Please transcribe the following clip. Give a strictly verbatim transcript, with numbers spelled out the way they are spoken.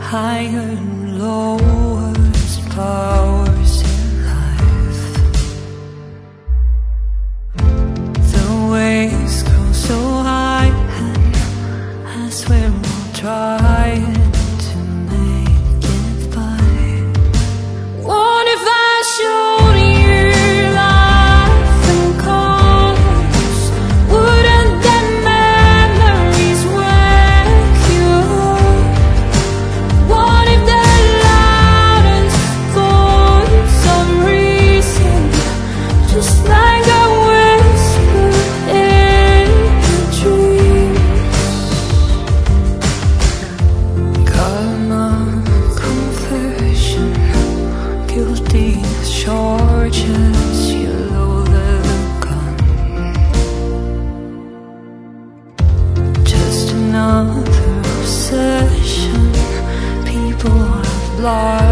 higher and lowest powers in life. The waves go so high, and I swear we'll try to make it by. What if I showed you life and colors? Wouldn't that memories wake you up? What if the loudest voice of reason, just like a whisper in the trees? Karma, confession, guilty as charges, yellow leather gun. Just another obsession people have lost.